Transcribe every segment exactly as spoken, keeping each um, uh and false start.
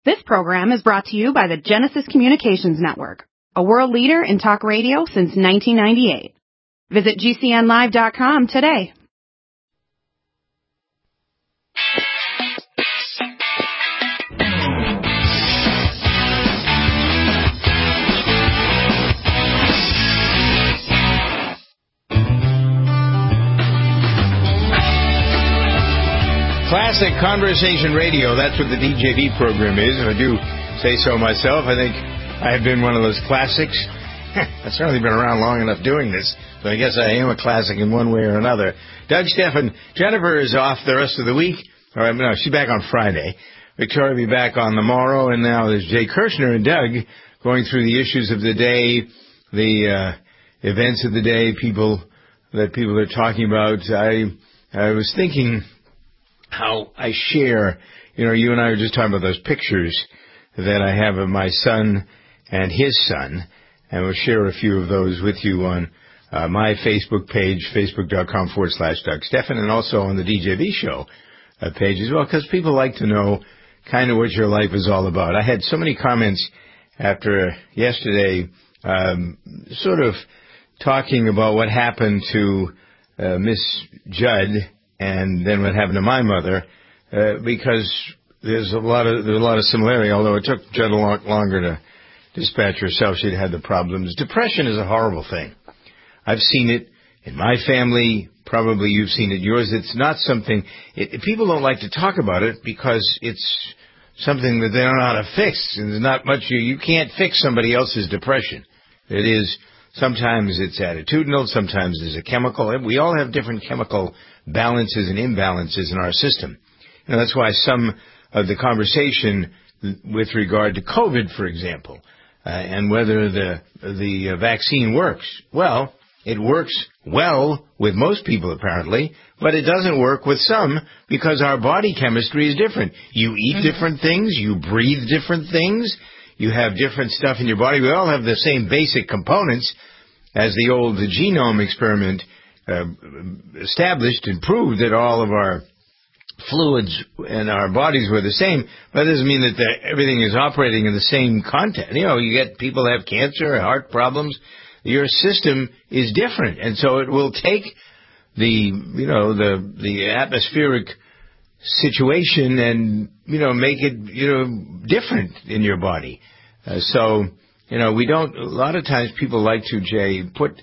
This program is brought to you by the Genesis Communications Network, a world leader in talk radio since nineteen ninety-eight. Visit G C N live dot com today. Classic Conversation Radio, that's what the D J V program is, if I do say so myself. I think I have been one of those classics. I've certainly been around long enough doing this, so I guess I am a classic in one way or another. Doug Stephan, Jennifer is off the rest of the week. Or, no, she's back on Friday. Victoria will be back on the morrow, and now there's Jay Kirshner and Doug going through the issues of the day, the uh, events of the day, people that people are talking about. I I was thinking how I share, you know, you and I were just talking about those pictures that I have of my son and his son, and we'll share a few of those with you on uh, my Facebook page, facebook.com forward slash Doug Stephan, and also on the D J V show uh, page as well, because people like to know kind of what your life is all about. I had so many comments after yesterday um, sort of talking about what happened to uh, Miss Judd and then what happened to my mother, uh, because there's a lot of there's a lot of similarity. Although it took Judd a lot longer to dispatch herself, she'd had the problems. Depression is a horrible thing. I've seen it in my family. Probably you've seen it in yours. It's not something it, people don't like to talk about it because it's something that they don't know how to fix. And there's not much you you can't fix somebody else's depression. It is. Sometimes it's attitudinal, sometimes there's a chemical. We all have different chemical balances and imbalances in our system. And that's why some of the conversation with regard to COVID, for example, uh, and whether the the uh, vaccine works. Well, it works well with most people, apparently, but it doesn't work with some because our body chemistry is different. You eat mm-hmm. different things, you breathe different things. You have different stuff in your body. We all have the same basic components, as the old the genome experiment uh, established and proved that all of our fluids in our bodies were the same. But that doesn't mean that the, everything is operating in the same content. You know, you get people that have cancer, heart problems. Your system is different, and so it will take the you know the the atmospheric situation and, you know, make it, you know, different in your body. Uh, so, you know, we don't, a lot of times people like to, Jay, put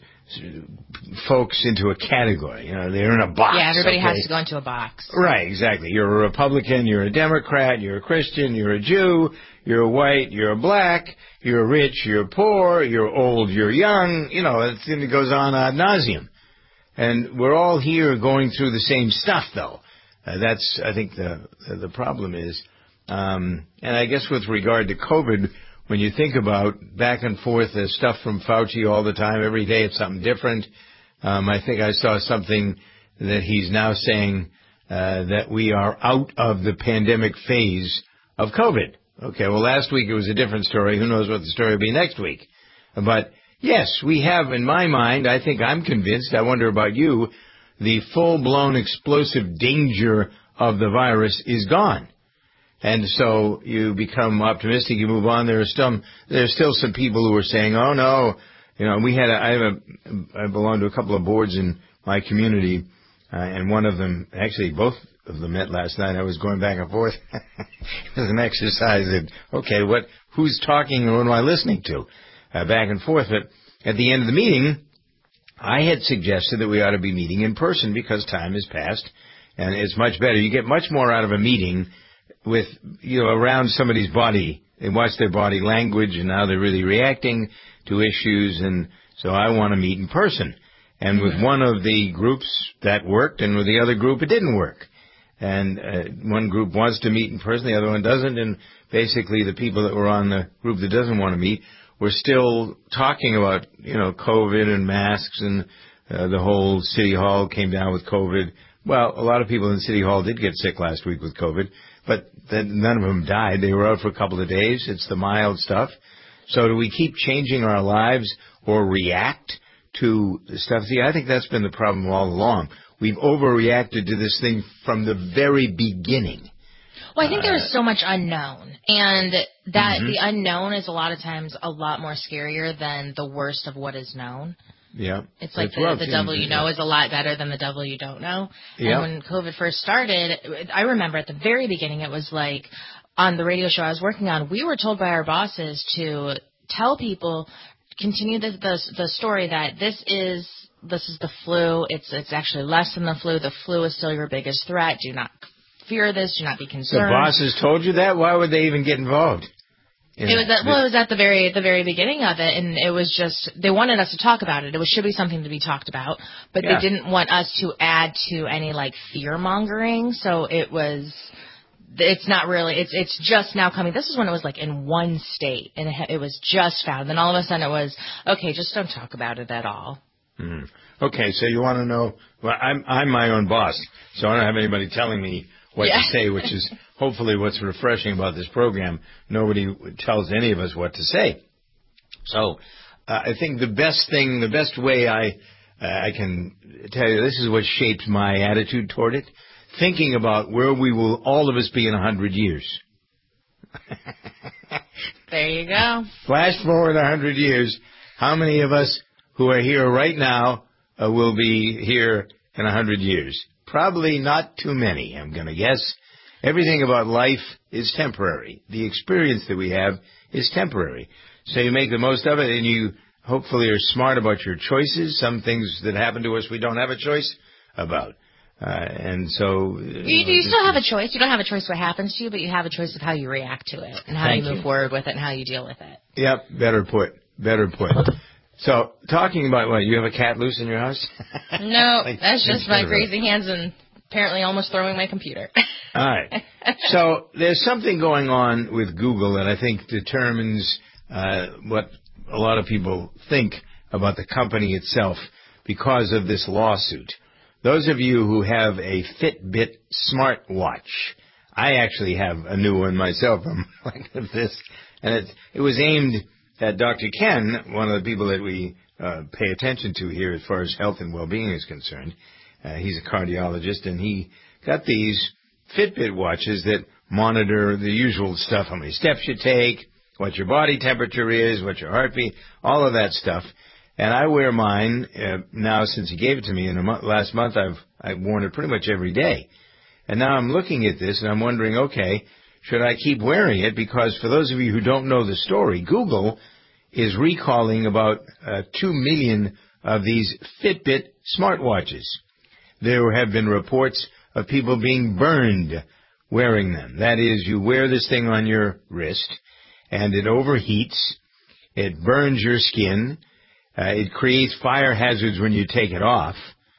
folks into a category. You know, they're in a box. Yeah, everybody okay? has to go into a box. Right, exactly. You're a Republican, you're a Democrat, you're a Christian, you're a Jew, you're a white, you're a black, you're rich, you're poor, you're old, you're young. You know, it goes on ad nauseum. And we're all here going through the same stuff, though. Uh, that's, I think, the the problem is. Um, and I guess with regard to COVID, when you think about back and forth, there's stuff from Fauci all the time. Every day it's something different. Um, I think I saw something that he's now saying uh, that we are out of the pandemic phase of COVID. Okay, well, last week it was a different story. Who knows what the story will be next week. But, yes, we have, in my mind, I think I'm convinced, I wonder about you, the full-blown explosive danger of the virus is gone. And so you become optimistic, you move on. There are still, there's still some people who are saying, oh, no, you know, we had a, I have a, I belong to a couple of boards in my community, uh, and one of them, actually both of them met last night. I was going back and forth. It was an exercise that, okay, what, who's talking and what am I listening to? Uh, back and forth. But at the end of the meeting, I had suggested that we ought to be meeting in person because time has passed and it's much better. You get much more out of a meeting with, you know, around somebody's body. They watch their body language and how they're really reacting to issues. And so I want to meet in person. And with one of the groups that worked and with the other group it didn't work. And uh, one group wants to meet in person, the other one doesn't. And basically the people that were on the group that doesn't want to meet we're still talking about, you know, COVID and masks and uh, the whole City Hall came down with COVID. Well, a lot of people in City Hall did get sick last week with COVID, but then none of them died. They were out for a couple of days. It's the mild stuff. So do we keep changing our lives or react to stuff? See, I think that's been the problem all along. We've overreacted to this thing from the very beginning. Well, I think uh, there's so much unknown, and that mm-hmm. the unknown is a lot of times a lot more scarier than the worst of what is known. Yeah. It's like the, well the devil you know yeah. is a lot better than the devil you don't know. Yeah. And when COVID first started, I remember at the very beginning it was like on the radio show I was working on, we were told by our bosses to tell people, continue the the, the story that this is this is the flu. It's it's actually less than the flu. The flu is still your biggest threat. Do not fear this. Do not be concerned. The bosses told you that? Why would they even get involved? It was at, well, it was at the very at the very beginning of it, and it was just they wanted us to talk about it. It was, should be something to be talked about, but yeah. they didn't want us to add to any like fear mongering. So it was, it's not really, it's it's just now coming. This is when it was like in one state, and it, it was just found. Then all of a sudden it was okay. Just don't talk about it at all. Mm. Okay, so you want to know? Well, I'm I'm my own boss, so I don't have anybody telling me what yeah. to say, which is hopefully what's refreshing about this program. Nobody tells any of us what to say. So uh, I think the best thing, the best way I uh, I can tell you, this is what shaped my attitude toward it, thinking about where we will all of us be in a hundred years. There you go. Flash forward a hundred years. How many of us who are here right now uh, will be here in a hundred years? Probably not too many, I'm going to guess. Everything about life is temporary. The experience that we have is temporary. So you make the most of it, and you hopefully are smart about your choices. Some things that happen to us we don't have a choice about. Uh, and so... You, you, know, you still have a choice. You don't have a choice what happens to you, but you have a choice of how you react to it and how you move you. forward with it and how you deal with it. Yep, better put. Better put. So, talking about what, you have a cat loose in your house? No, like, that's just my crazy hands and apparently almost throwing my computer. All right. So, there's something going on with Google that I think determines uh, what a lot of people think about the company itself because of this lawsuit. Those of you who have a Fitbit smartwatch, I actually have a new one myself. I'm like this, and it, it was aimed at Doctor Ken, one of the people that we uh, pay attention to here as far as health and well-being is concerned. Uh, he's a cardiologist, and he got these Fitbit watches that monitor the usual stuff, how many steps you take, what your body temperature is, what your heartbeat, all of that stuff. And I wear mine uh, now since he gave it to me. In the mo- last month, I've I've worn it pretty much every day. And now I'm looking at this, and I'm wondering, okay, should I keep wearing it? Because for those of you who don't know the story, Google is recalling about uh, two million of these Fitbit smartwatches. There have been reports of people being burned wearing them. That is, you wear this thing on your wrist, and it overheats. It burns your skin. Uh, it creates fire hazards when you take it off.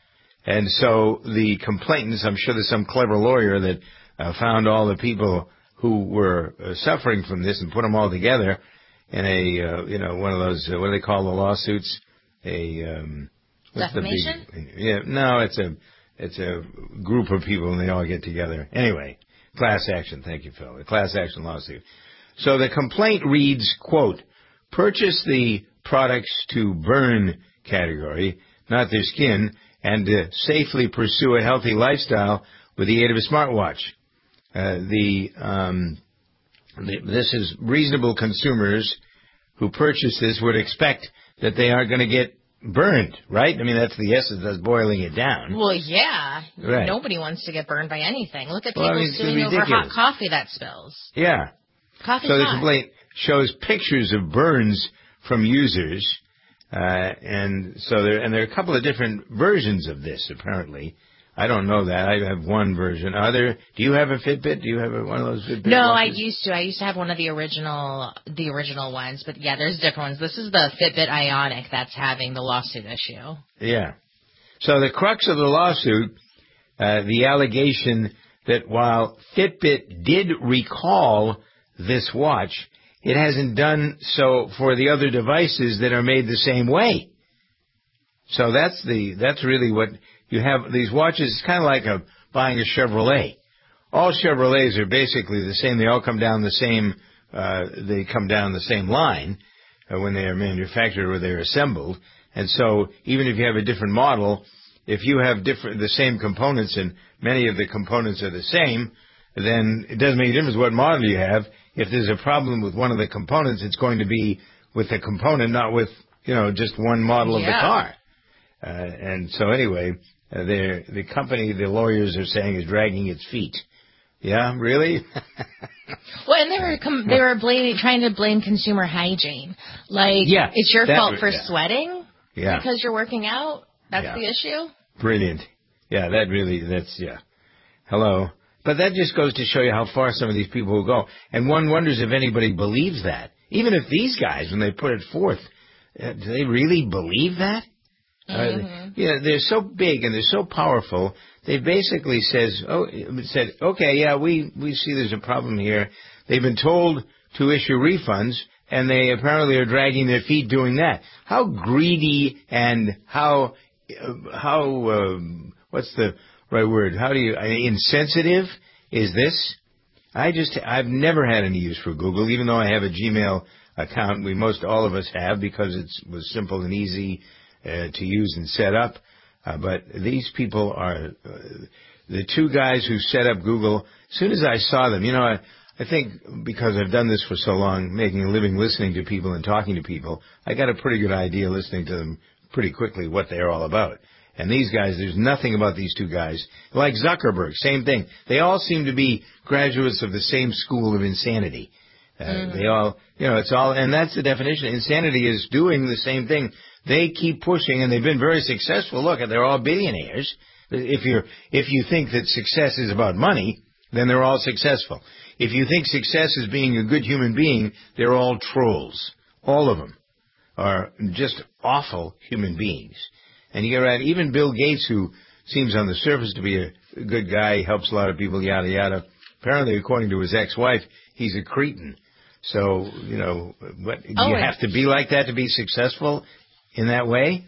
And so the complainants, I'm sure there's some clever lawyer that uh, found all the people who were uh, suffering from this and put them all together in a, uh, you know, one of those, uh, what do they call the lawsuits? A, um, what's defamation? The big, yeah, no, it's a, it's a group of people and they all get together. Anyway, class action. Thank you, Phil. A class action lawsuit. So the complaint reads, quote, purchase the products to burn category, not their skin, and to safely pursue a healthy lifestyle with the aid of a smartwatch. Uh, the, um, the this is reasonable consumers who purchase this would expect that they aren't going to get burned, right? I mean, that's the essence of boiling it down. Well, yeah. Right. Nobody wants to get burned by anything. Look at people well, I mean, suing over hot coffee that spills. Yeah. Coffee's so the hot. complaint shows pictures of burns from users, uh, and so there and there are a couple of different versions of this. Apparently, I don't know that. I have one version. Are there? Do you have a Fitbit? Do you have a, one of those Fitbit? No, watches? I used to. I used to have one of the original, the original ones. But yeah, there's different ones. This is the Fitbit Ionic that's having the lawsuit issue. Yeah. So the crux of the lawsuit, uh, the allegation that while Fitbit did recall this watch, it hasn't done so for the other devices that are made the same way. So that's the that's really what you have. These watches, it's kind of like a, buying a Chevrolet. All Chevrolets are basically the same. They all come down the same. Uh, they come down the same line uh, when they are manufactured or they're assembled. And so even if you have a different model, if you have different the same components and many of the components are the same, then it doesn't make a difference what model you have. If there's a problem with one of the components, it's going to be with the component, not with, you know, just one model yeah. of the car. Uh, and so anyway, uh, the company, the lawyers are saying, is dragging its feet. Yeah, really? Well, and they were com- they were blaming, trying to blame consumer hygiene. Like, yeah, it's your that, fault for yeah. sweating yeah. because you're working out? That's yeah. the issue? Brilliant. Yeah, that really, that's, yeah. Hello. But that just goes to show you how far some of these people will go. And one wonders if anybody believes that. Even if these guys, when they put it forth, uh, do they really believe that? Mm-hmm. Uh, yeah, they're so big and they're so powerful. They basically says, oh, said, okay, yeah, we, we see there's a problem here. They've been told to issue refunds, and they apparently are dragging their feet doing that. How greedy and how uh, how um, what's the right word? How do you uh, insensitive is this? I just I've never had any use for Google, even though I have a Gmail account. We most all of us have because it was simple and easy uh, to use and set up. Uh, but these people are uh, the two guys who set up Google. As soon as I saw them, you know, I, I think because I've done this for so long, making a living listening to people and talking to people, I got a pretty good idea listening to them pretty quickly what they're all about. And these guys, there's nothing about these two guys. Like Zuckerberg, same thing. They all seem to be graduates of the same school of insanity. Uh, mm-hmm. They all, you know, it's all, and that's the definition. Insanity is doing the same thing. They keep pushing, and they've been very successful. Look, they're all billionaires. If you're, if you think that success is about money, then they're all successful. If you think success is being a good human being, they're all trolls. All of them are just awful human beings. And you get right, even Bill Gates, who seems on the surface to be a good guy, helps a lot of people, yada, yada. Apparently, according to his ex-wife, he's a cretin. So, you know, what, do oh, you have to be like that to be successful in that way?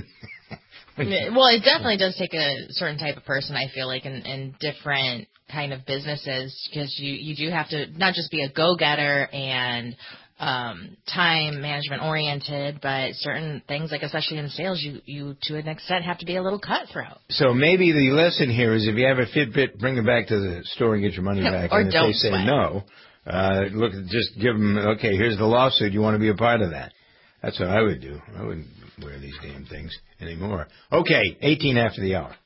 Well, it definitely does take a certain type of person, I feel like, in, in different kind of businesses, because you, you do have to not just be a go-getter and um, time management oriented, but certain things, like especially in sales, you, you to an extent have to be a little cutthroat. So maybe the lesson here is if you have a Fitbit, bring it back to the store and get your money back. Or and if don't they say sweat. no, uh, look, just give them, okay, here's the lawsuit. You want to be a part of that. That's what I would do. I wouldn't wear these damn things anymore. Okay, eighteen after the hour.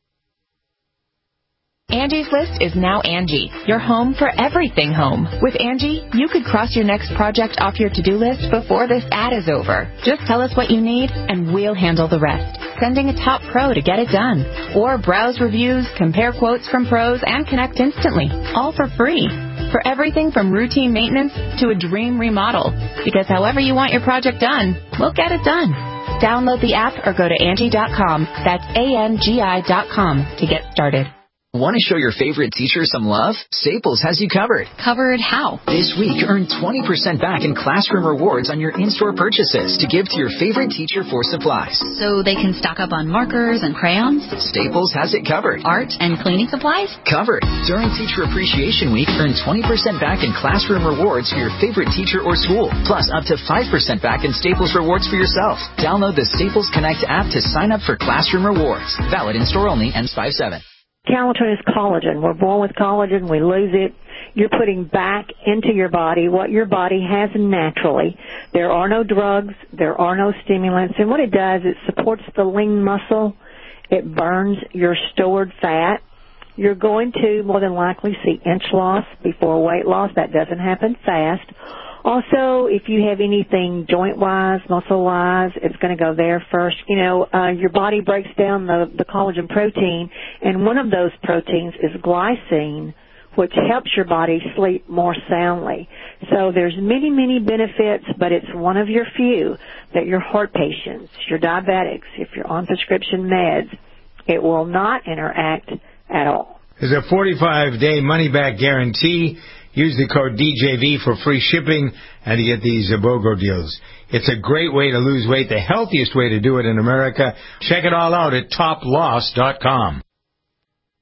Angie's List is now Angie, your home for everything home. With Angie, you could cross your next project off your to-do list before this ad is over. Just tell us what you need, and we'll handle the rest. Sending a top pro to get it done. Or browse reviews, compare quotes from pros, and connect instantly. All for free. For everything from routine maintenance to a dream remodel. Because however you want your project done, we'll get it done. Download the app or go to Angie dot com. That's A N G I dot com to get started. Want to show your favorite teacher some love? Staples has you covered. Covered how? This week, earn twenty percent back in classroom rewards on your in-store purchases to give to your favorite teacher for supplies. So they can stock up on markers and crayons? Staples has it covered. Art and cleaning supplies? Covered. During Teacher Appreciation Week, earn twenty percent back in classroom rewards for your favorite teacher or school, plus up to five percent back in Staples rewards for yourself. Download the Staples Connect app to sign up for classroom rewards. Valid in-store only, ends five seven. Collagen is collagen. We're born with collagen. We lose it. You're putting back into your body what your body has naturally. There are no drugs. There are no stimulants. And what it does, it supports the lean muscle. It burns your stored fat. You're going to more than likely see inch loss before weight loss. That doesn't happen fast. Also, if you have anything joint-wise, muscle-wise, it's going to go there first. You know, uh, your body breaks down the, the collagen protein, and one of those proteins is glycine, which helps your body sleep more soundly. So there's many, many benefits, but it's one of your few that your heart patients, your diabetics, if you're on prescription meds, it will not interact at all. There's a forty-five day money-back guarantee. Use the code D J V for free shipping and to get these BOGO deals. It's a great way to lose weight, the healthiest way to do it in America. Check it all out at top loss dot com.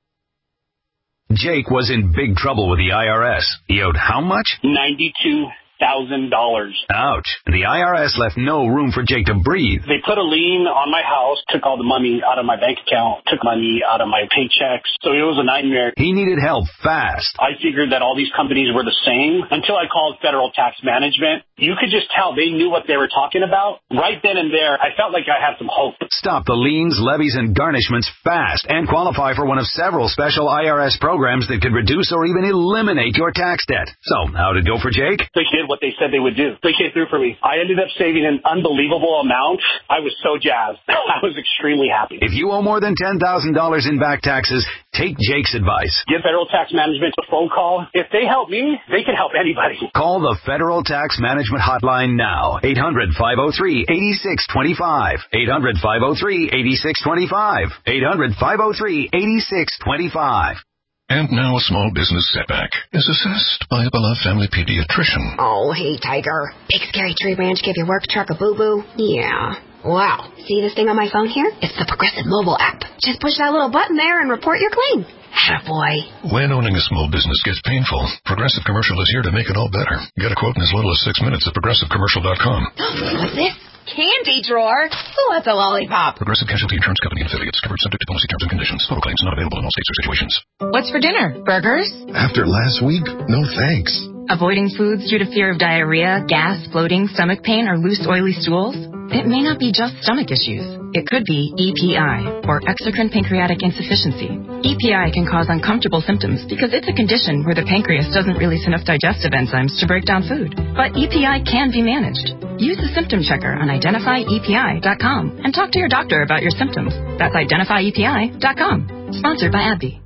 Jake was in big trouble with the I R S. He owed how much? ninety-two thousand dollars. Ouch. The I R S left no room for Jake to breathe. They put a lien on my house, took all the money out of my bank account, took money out of my paychecks. So it was a nightmare. He needed help fast. I figured that all these companies were the same until I called Federal Tax Management. You could just tell they knew what they were talking about. Right then and there, I felt like I had some hope. Stop the liens, levies, and garnishments fast and qualify for one of several special I R S programs that could reduce or even eliminate your tax debt. So, how did it go for Jake? They did what they said they would do. They came through for me. I ended up saving an unbelievable amount. I was so jazzed. I was extremely happy. If you owe more than ten thousand dollars in back taxes, take Jake's advice. Give Federal Tax Management a phone call. If they help me, they can help anybody. Call the Federal Tax Management Hotline now. eight hundred, five oh three, eight six two five. eight hundred, five oh three, eight six two five. eight hundred, five oh three, eight six two five. And now a small business setback is assessed by a beloved family pediatrician. Oh, hey, Tiger. Big scary tree branch give your work truck a boo-boo? Yeah. Wow. See this thing on my phone here? It's the Progressive mobile app. Just push that little button there and report your claim. Attaboy. When owning a small business gets painful, Progressive Commercial is here to make it all better. Get a quote in as little as six minutes at progressive commercial dot com. What's this? Candy drawer? Who wants a lollipop? Progressive Casualty Insurance Company and affiliates. Covered subject to policy terms and conditions. Total claims not available in all states or situations. What's for dinner? Burgers? After last week, no thanks. Avoiding foods due to fear of diarrhea, gas, bloating, stomach pain, or loose, oily stools? It may not be just stomach issues. It could be E P I, or exocrine pancreatic insufficiency. E P I can cause uncomfortable symptoms because it's a condition where the pancreas doesn't release enough digestive enzymes to break down food. But E P I can be managed. Use the symptom checker on identify E P I dot com and talk to your doctor about your symptoms. That's identify E P I dot com. Sponsored by AbbVie.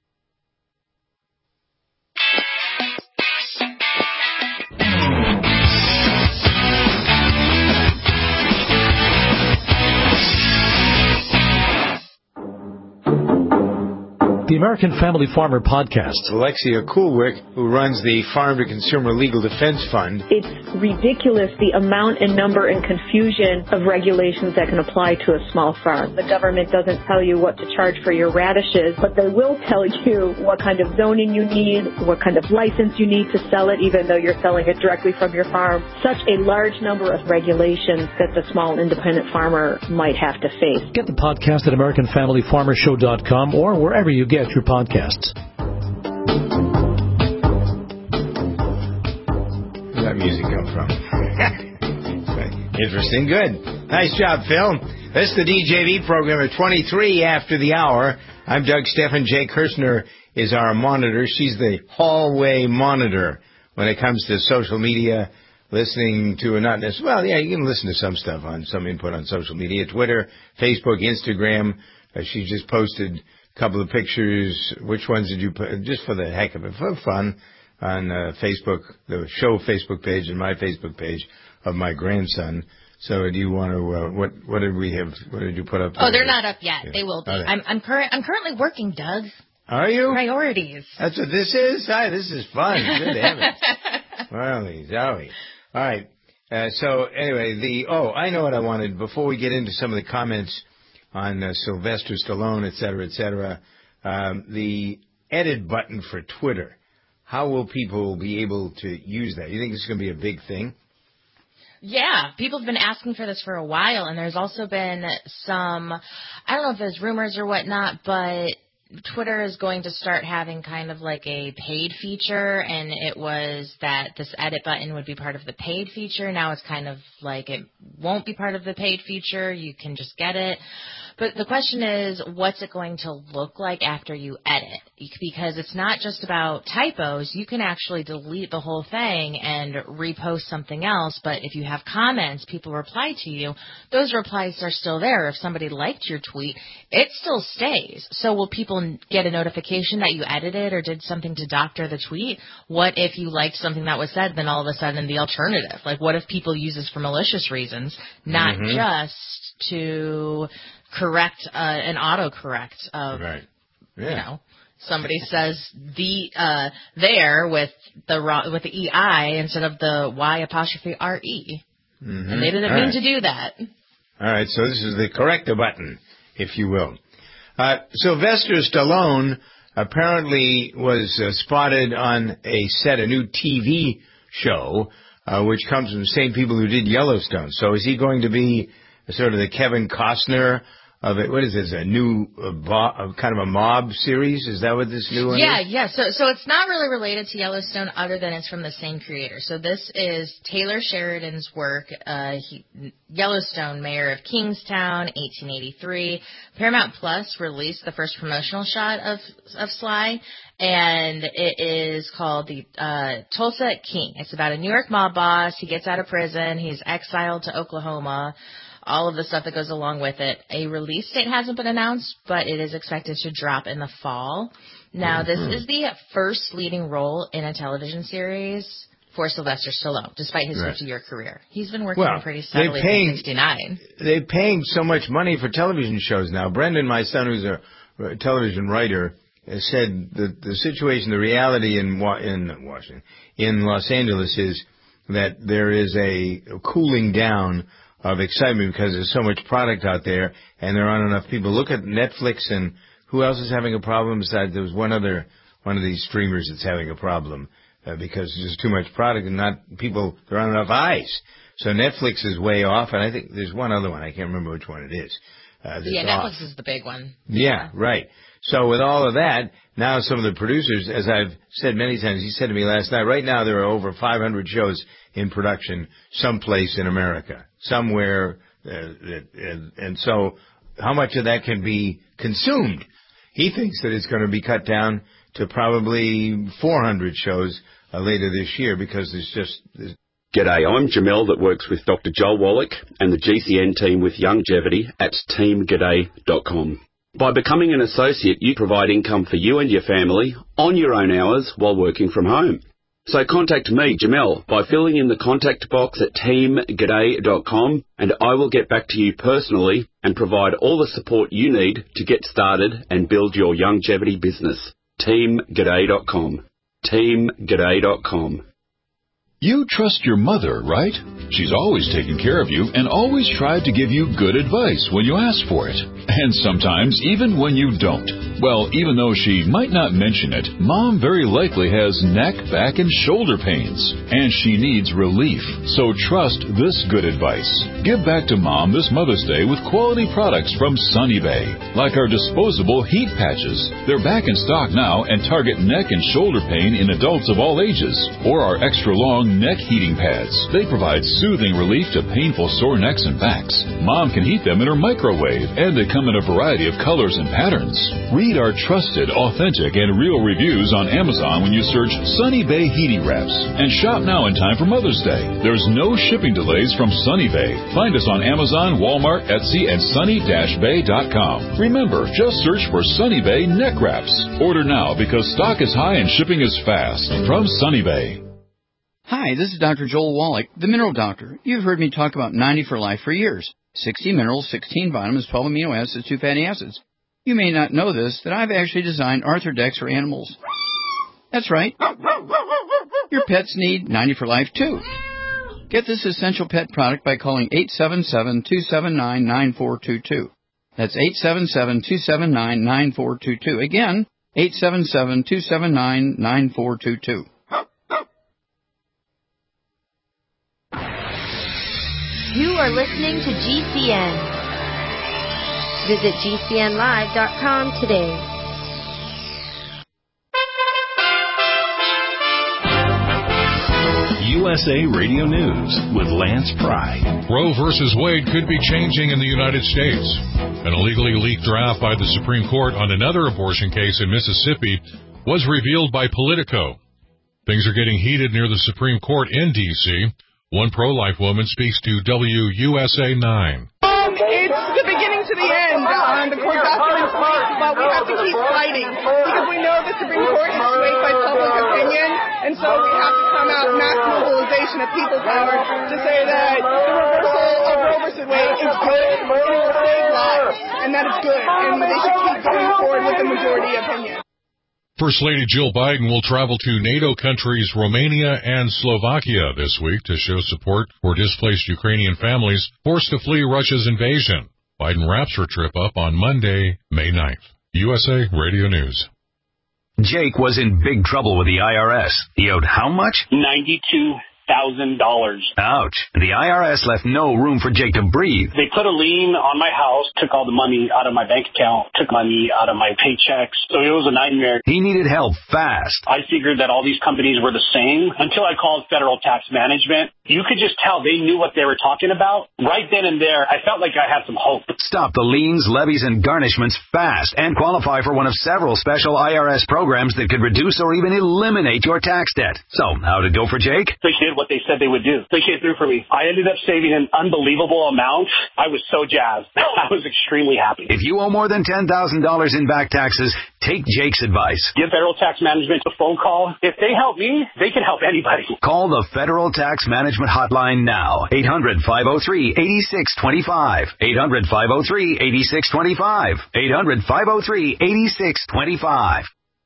The American Family Farmer Podcast. Alexia Coolwick, who runs the Farm to Consumer Legal Defense Fund. It's ridiculous the amount and number and confusion of regulations that can apply to a small farm. The government doesn't tell you what to charge for your radishes, but they will tell you what kind of zoning you need, what kind of license you need to sell it, even though you're selling it directly from your farm. Such a large number of regulations that the small independent farmer might have to face. Get the podcast at american family farmer show dot com or wherever you get your podcasts. Where's that music come from? Interesting. Good. Nice job, Phil. This is the D J V program at twenty-three after the hour. I'm Doug Steffen. Jake Kirshner is our monitor. She's the hallway monitor when it comes to social media, listening to, not necessarily, well, yeah, you can listen to some stuff on, some input on social media, Twitter, Facebook, Instagram. Uh, she just posted couple of pictures. Which ones did you put? Just for the heck of it, for fun, on uh, Facebook, the show Facebook page and my Facebook page of my grandson. So do you want to? Uh, what what did we have? What did you put up? Oh, they're not up yet. Yeah. They will be. They? I'm I'm current. I'm currently working, Doug. Are you? Priorities. That's what this is. Hi, this is fun. Good heavens. Well, Zowie. All right. Uh, so anyway, the oh, I know what I wanted before we get into some of the comments on uh, Sylvester Stallone, et cetera, et cetera. Um, the edit button for Twitter. How will people be able to use that? You think this is going to be a big thing? Yeah, people have been asking for this for a while, and there's also been some, I don't know if there's rumors or whatnot, but Twitter is going to start having kind of like a paid feature, and it was that this edit button would be part of the paid feature. Now it's kind of like it won't be part of the paid feature. You can just get it. But the question is, what's it going to look like after you edit? Because it's not just about typos. You can actually delete the whole thing and repost something else. But if you have comments, people reply to you, those replies are still there. If somebody liked your tweet, it still stays. So will people get a notification that you edited or did something to doctor the tweet? What if you liked something that was said, then all of a sudden the alternative? Like, what if people use this for malicious reasons, not mm-hmm. just to correct uh, an autocorrect of, right. yeah. you know, somebody says the uh, there with the with the E I instead of the Y apostrophe R E, mm-hmm. and they didn't All mean right. to do that. All right, so this is the corrector button, if you will. Uh, Sylvester Stallone apparently was uh, spotted on a set, a new T V show, uh, which comes from the same people who did Yellowstone. So is he going to be sort of the Kevin Costner of it? What is this, a new uh, bo- kind of a mob series? Is that what this new one yeah, is? Yeah, yeah. So, so it's not really related to Yellowstone other than it's from the same creator. So this is Taylor Sheridan's work, uh, he, Yellowstone, Mayor of Kingstown, eighteen eighty-three. Paramount Plus released the first promotional shot of of Sly, and it is called the uh, Tulsa King. It's about a New York mob boss. He gets out of prison. He's exiled to Oklahoma. All of the stuff that goes along with it. A release date hasn't been announced, but it is expected to drop in the fall. Now, this mm-hmm. is the first leading role in a television series for Sylvester Stallone, despite his fifty-year right. career. He's been working well, pretty steadily paying, since sixty-nine. They're paying so much money for television shows now. Brendan, my son, who's a television writer, said that the situation, the reality in in Washington, in Los Angeles is that there is a cooling down of excitement because there's so much product out there and there aren't enough people. Look at Netflix, and who else is having a problem besides there was one other one of these streamers that's having a problem uh, because there's too much product and not people, there aren't enough eyes. So Netflix is way off, and I think there's one other one. I can't remember which one it is. Uh, yeah, Netflix off. is the big one. Yeah, right. So with all of that, now some of the producers, as I've said many times, he said to me last night, right now there are over five hundred shows in production someplace in America, somewhere, uh, and, and so how much of that can be consumed? He thinks that it's going to be cut down to probably four hundred shows uh, later this year because there's just... There's G'day, I'm Jamel that works with Doctor Joel Wallach and the G C N team with Longevity at team g'day dot com. By becoming an associate, you provide income for you and your family on your own hours while working from home. So contact me, Jamel, by filling in the contact box at team g'day dot com, and I will get back to you personally and provide all the support you need to get started and build your longevity business. team g'day dot com. team g'day dot com. You trust your mother, right? She's always taken care of you and always tried to give you good advice when you ask for it. And sometimes even when you don't. Well, even though she might not mention it, Mom very likely has neck, back, and shoulder pains. And she needs relief. So trust this good advice. Give back to Mom this Mother's Day with quality products from Sunny Bay. Like our disposable heat patches. They're back in stock now and target neck and shoulder pain in adults of all ages. Or our extra long neck heating pads. They provide soothing relief to painful sore necks and backs. Mom can heat them in her microwave, and they come in a variety of colors and patterns. Read our trusted, authentic, and real reviews on Amazon when you search Sunny Bay Heating Wraps. And shop now in time for Mother's Day. There's no shipping delays from Sunny Bay. Find us on Amazon, Walmart, Etsy, and sunny dash bay dot com. Remember, just search for Sunny Bay Neck Wraps. Order now because stock is high and shipping is fast. From Sunny Bay. Hi, this is Doctor Joel Wallach, the Mineral Doctor. You've heard me talk about ninety for Life for years. sixty minerals, sixteen vitamins, twelve amino acids, two fatty acids. You may not know this, that I've actually designed Arthrodex for animals. That's right. Your pets need ninety for Life, too. Get this essential pet product by calling eight seven seven, two seven nine, nine four two two. That's eight seven seven, two seven nine, nine four two two. Again, eight seven seven, two seven nine, nine four two two. You are listening to G C N. Visit G C N live dot com today. U S A Radio News with Lance Pry. Roe versus Wade could be changing in the United States. An illegally leaked draft by the Supreme Court on another abortion case in Mississippi was revealed by Politico. Things are getting heated near the Supreme Court in D C One pro-life woman speaks to W U S A nine. Um, it's the beginning to the end. Um, the court's asking us to leave, but we have to keep fighting because we know the Supreme Court is swayed by public opinion, and so we have to come out mass mobilization of people power to say that the reversal of Roe versus Wade is good, it will save lives, and that is good, and they should keep going forward with the majority opinion. First Lady Jill Biden will travel to NATO countries Romania and Slovakia this week to show support for displaced Ukrainian families forced to flee Russia's invasion. Biden wraps her trip up on Monday, May ninth. U S A Radio News. Jake was in big trouble with the I R S. He owed how much? ninety-two thousand dollars. Ouch. The I R S left no room for Jake to breathe. They put a lien on my house, took all the money out of my bank account, took money out of my paychecks. So it was a nightmare. He needed help fast. I figured that all these companies were the same until I called Federal Tax Management. You could just tell they knew what they were talking about. Right then and there, I felt like I had some hope. Stop the liens, levies, and garnishments fast and qualify for one of several special I R S programs that could reduce or even eliminate your tax debt. So, how did it go for Jake? They did what they said they would do. They came through for me. I ended up saving an unbelievable amount. I was so jazzed. I was extremely happy. If you owe more than ten thousand dollars in back taxes, take Jake's advice. Give Federal Tax Management a phone call. If they help me, they can help anybody. Call the Federal Tax Management Hotline now. eight hundred, five oh three, eight six two five. eight hundred, five oh three, eight six two five. eight hundred, five oh three, eight six two five.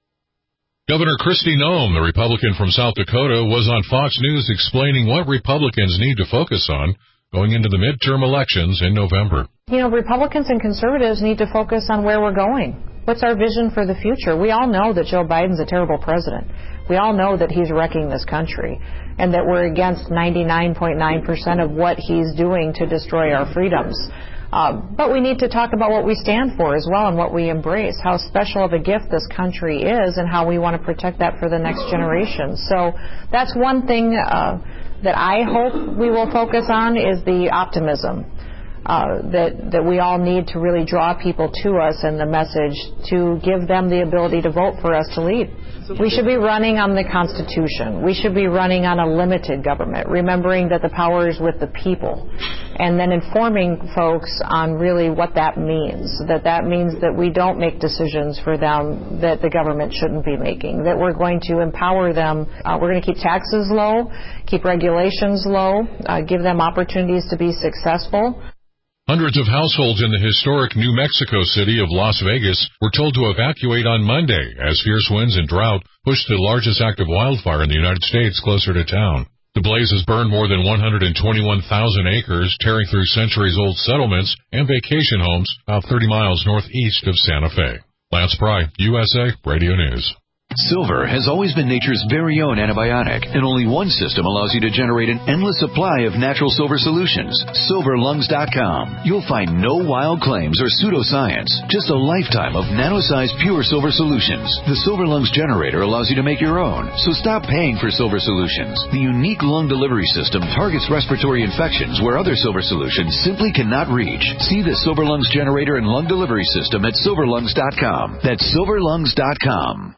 Governor Kristi Noem, the Republican from South Dakota, was on Fox News explaining what Republicans need to focus on going into the midterm elections in November. You know, Republicans and conservatives need to focus on where we're going. What's our vision for the future? We all know that Joe Biden's a terrible president. We all know that he's wrecking this country and that we're against ninety-nine point nine percent of what he's doing to destroy our freedoms. Uh, but we need to talk about what we stand for as well and what we embrace, how special of a gift this country is and how we want to protect that for the next generation. So that's one thing uh, that I hope we will focus on is the optimism. Uh, that, that we all need to really draw people to us and the message to give them the ability to vote for us to lead. We should be running on the Constitution. We should be running on a limited government, remembering that the power is with the people, and then informing folks on really what that means, that that means that we don't make decisions for them that the government shouldn't be making, that we're going to empower them. Uh, we're going to keep taxes low, keep regulations low, uh, give them opportunities to be successful. Hundreds of households in the historic New Mexico city of Las Vegas were told to evacuate on Monday as fierce winds and drought pushed the largest active wildfire in the United States closer to town. The blazes burned more than one hundred twenty-one thousand acres, tearing through centuries-old settlements and vacation homes about thirty miles northeast of Santa Fe. Lance Pry, U S A Radio News. Silver has always been nature's very own antibiotic, and only one system allows you to generate an endless supply of natural silver solutions. silver lungs dot com. You'll find no wild claims or pseudoscience, just a lifetime of nano-sized pure silver solutions. The Silver Lungs generator allows you to make your own, so stop paying for silver solutions. The unique lung delivery system targets respiratory infections where other silver solutions simply cannot reach. See the Silver Lungs generator and lung delivery system at silver lungs dot com. That's silver lungs dot com.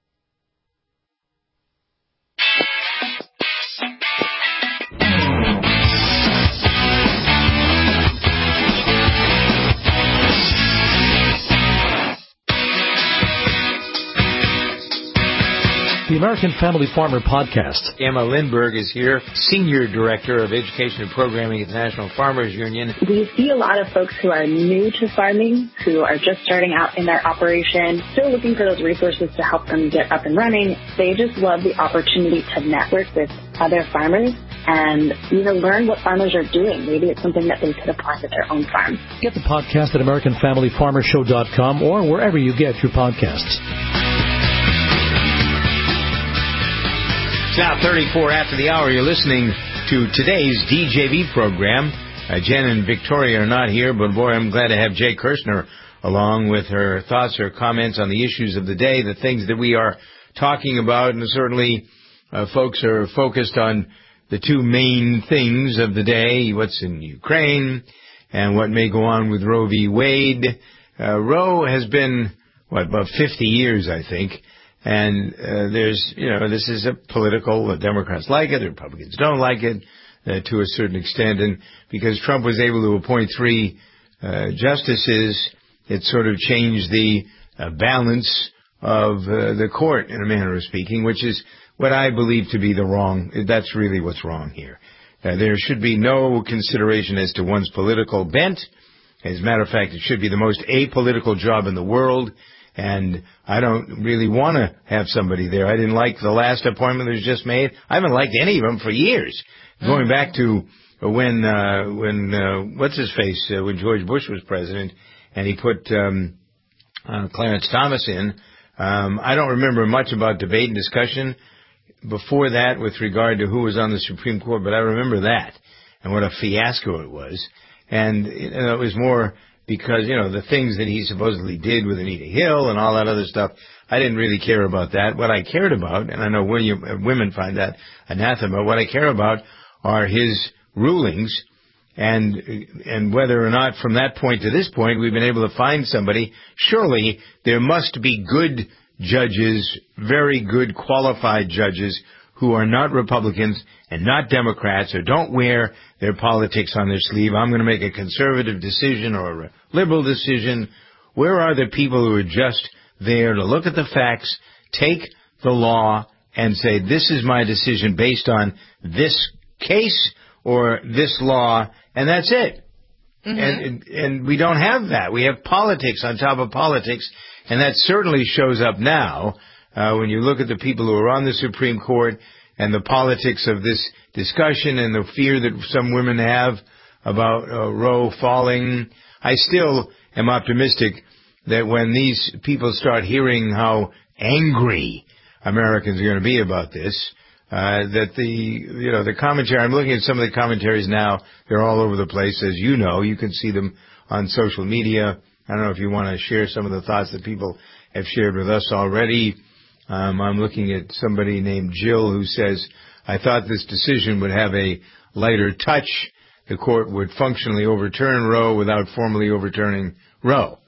The American Family Farmer Podcast. Emma Lindberg is here, Senior Director of Education and Programming at the National Farmers Union. We see a lot of folks who are new to farming, who are just starting out in their operation, still looking for those resources to help them get up and running. They just love the opportunity to network with other farmers and, you know, learn what farmers are doing. Maybe it's something that they could apply to their own farm. Get the podcast at american family farmer show dot com or wherever you get your podcasts. It's now thirty-four after the hour. You're listening to today's D J V program. Uh, Jen and Victoria are not here, but boy, I'm glad to have Jay Kirshner along with her thoughts, her comments on the issues of the day, the things that we are talking about, and certainly uh, folks are focused on the two main things of the day, what's in Ukraine and what may go on with Roe v. Wade. Uh, Roe has been, what, about fifty years, I think. And uh, there's, you know, this is a political, the Democrats like it, the Republicans don't like it uh, to a certain extent. And because Trump was able to appoint three uh, justices, it sort of changed the uh, balance of uh, the court, in a manner of speaking, which is what I believe to be the wrong, that's really what's wrong here. Uh, there should be no consideration as to one's political bent. As a matter of fact, it should be the most apolitical job in the world. And I don't really want to have somebody there. I didn't like the last appointment that was just made. I haven't liked any of them for years. Mm-hmm. Going back to when, uh, when, uh, what's his face, uh, when George Bush was president and he put, um, uh, Clarence Thomas in. Um, I don't remember much about debate and discussion. before that with regard to who was on the Supreme Court, but I remember that and what a fiasco it was. And you know, it was more because, you know, the things that he supposedly did with Anita Hill and all that other stuff, I didn't really care about that. What I cared about, and I know William, women find that anathema, what I care about are his rulings and and whether or not from that point to this point we've been able to find somebody. Surely there must be good judges, very good qualified judges who are not Republicans and not Democrats or don't wear their politics on their sleeve. I'm going to make a conservative decision or a liberal decision. Where are the people who are just there to look at the facts, take the law, and say, this is my decision based on this case or this law, and that's it. Mm-hmm. And, and we don't have that. We have politics on top of politics, and that certainly shows up now uh, when you look at the people who are on the Supreme Court and the politics of this discussion and the fear that some women have about uh, Roe falling. I still am optimistic that when these people start hearing how angry Americans are going to be about this, uh, that the, you know, the commentary, I'm looking at some of the commentaries now, they're all over the place, as you know. You can see them on social media. I don't know if you want to share some of the thoughts that people have shared with us already. Um, I'm looking at somebody named Jill who says, I thought this decision would have a lighter touch. The court would functionally overturn Roe without formally overturning Roe.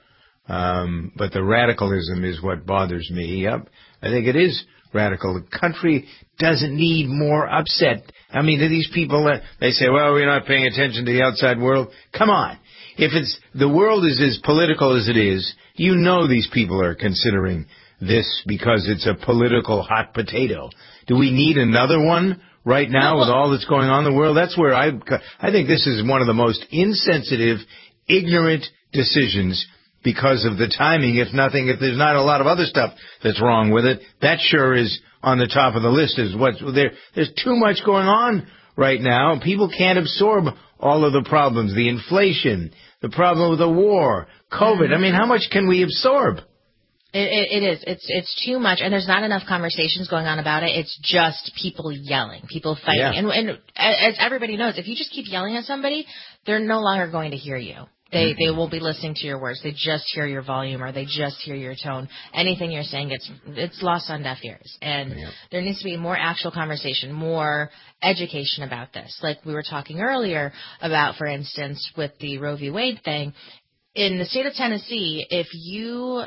Um, but the radicalism is what bothers me. Yep, I think it is radical. The country doesn't need more upset. I mean, to these people, uh, they say, well, we're not paying attention to the outside world. Come on. If it's the world is as political as it is, you know these people are considering this because it's a political hot potato. Do we need another one right now with all that's going on in the world? That's where I, I think this is one of the most insensitive, ignorant decisions because of the timing. If nothing, if there's not a lot of other stuff that's wrong with it, that sure is on the top of the list. Is what there. There's too much going on right now. People can't absorb all of the problems, the inflation, the problem with the war, COVID. I mean, how much can we absorb? It, it, it is. It's it's too much, and there's not enough conversations going on about it. It's just people yelling, people fighting. Yeah. And, and as everybody knows, if you just keep yelling at somebody, they're no longer going to hear you. They mm-hmm. they won't be listening to your words. They just hear your volume or they just hear your tone. Anything you're saying, it's it's lost on deaf ears. And yeah. there needs to be more actual conversation, more education about this. Like we were talking earlier about, for instance, with the Roe v. Wade thing. In the state of Tennessee, if you